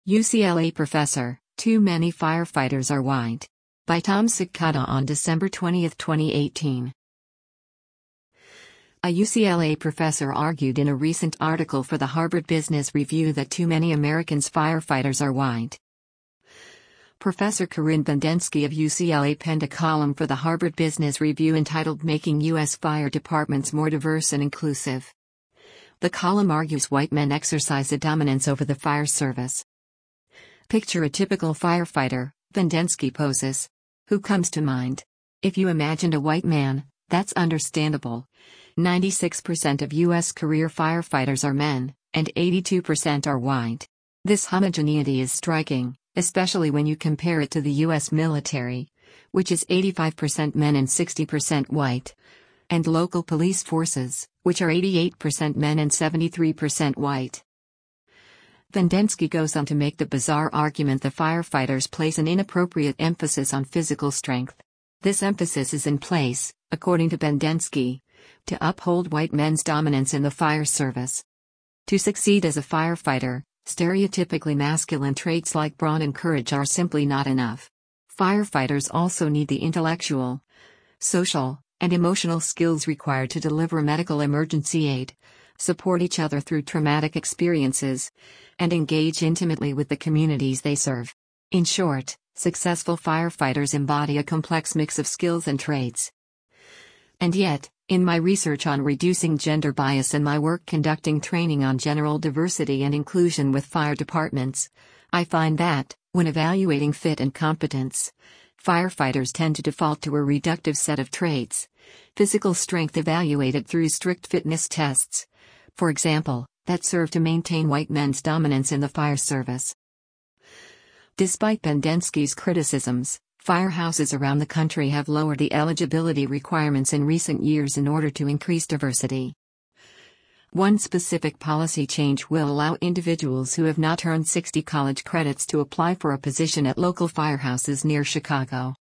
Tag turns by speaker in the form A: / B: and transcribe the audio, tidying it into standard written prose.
A: UCLA professor, too many firefighters are white. By Tom Cicada on December 20, 2018. A UCLA professor argued in a recent article for the Harvard Business Review that too many Americans' firefighters are white. Professor Corinne Bendensky of UCLA penned a column for the Harvard Business Review entitled Making U.S. Fire Departments More Diverse and Inclusive. The column argues white men exercise a dominance over the fire service. Picture a typical firefighter, Bendensky poses. Who comes to mind? If you imagined a white man, that's understandable. 96% of U.S. career firefighters are men, and 82% are white. This homogeneity is striking, especially when you compare it to the U.S. military, which is 85% men and 60% white, and local police forces, which are 88% men and 73% white. Bendensky goes on to make the bizarre argument that firefighters place an inappropriate emphasis on physical strength. This emphasis is in place, according to Bendensky, to uphold white men's dominance in the fire service. To succeed as a firefighter, stereotypically masculine traits like brawn and courage are simply not enough. Firefighters also need the intellectual, social, and emotional skills required to deliver medical emergency aid, support each other through traumatic experiences, and engage intimately with the communities they serve. In short, successful firefighters embody a complex mix of skills and traits. And yet, in my research on reducing gender bias and my work conducting training on general diversity and inclusion with fire departments, I find that, when evaluating fit and competence, firefighters tend to default to a reductive set of traits. Physical strength evaluated through strict fitness tests, for example, that serve to maintain white men's dominance in the fire service. Despite Bendensky's criticisms, firehouses around the country have lowered the eligibility requirements in recent years in order to increase diversity. One specific policy change will allow individuals who have not earned 60 college credits to apply for a position at local firehouses near Chicago.